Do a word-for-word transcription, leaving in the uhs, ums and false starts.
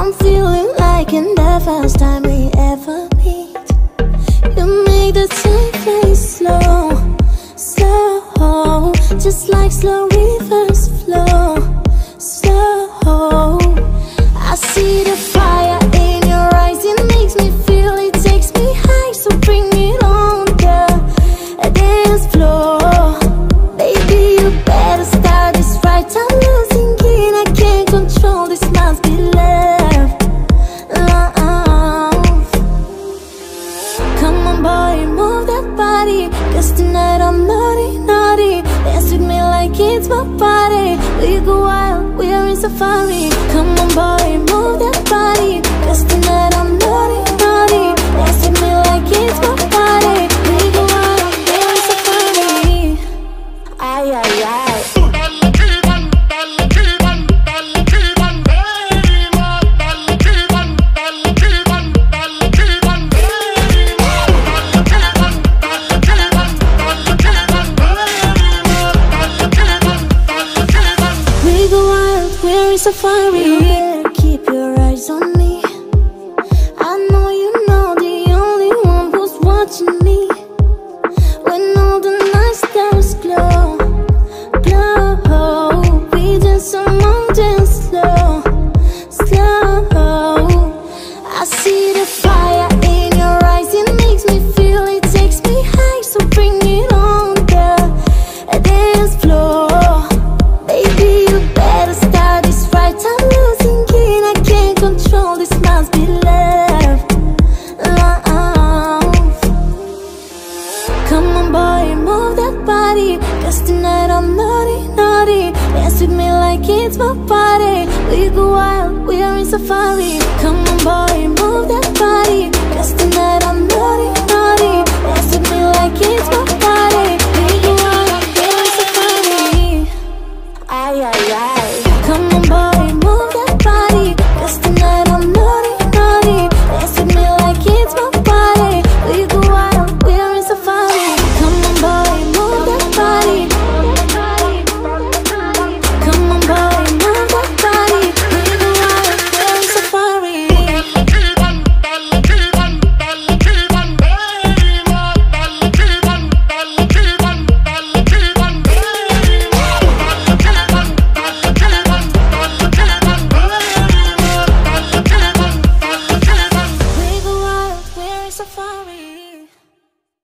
I'm feeling like in the first time we ever meet. You make the time fly slow, slow, just like slow reverse flow, slow. I see the fire in your eyes, it makes me feel, it takes me high. So bring it on, girl, a dance floor. Baby, you better start this right. I'm losing it, I can't control this, must be love, love. Come on boy, move that body, cause tonight I'm naughty, naughty. Dance with me like it's my party. We go wild, we are in safari. Come on boy, move that body, cause tonight I'm naughty, naughty. Dance with me like it's my party. We go wild, we are in safari. Ay, ay, ay. Safari, you better keep your eyes on me. I know you know the only one who's watching me. When all the night stars glow, glow, we dance among dance slow, slow. I see the fire in your eyes, it makes me feel, it takes me high. So bring it on, girl, a dance floor. Baby, you better start this right. I'm losing it, I can't control this, must be love, love. Come on boy, move that body, cause tonight I'm naughty, naughty. Dance with me like it's my party. We go wild, we are in safari. Come on boy, move that body, cause tonight I'm naughty, naughty. Dance with me like it's my party. We go wild, we are in safari. Ay, ay, ay. Come on boy, move that body, cause tonight I'm naughty, naughty. Dance with me like it's my party. We go wild, we are in safari. Come on boy, move that body. Come on boy, move that body. We go wild, we are in safari. We go wild, we're in safari.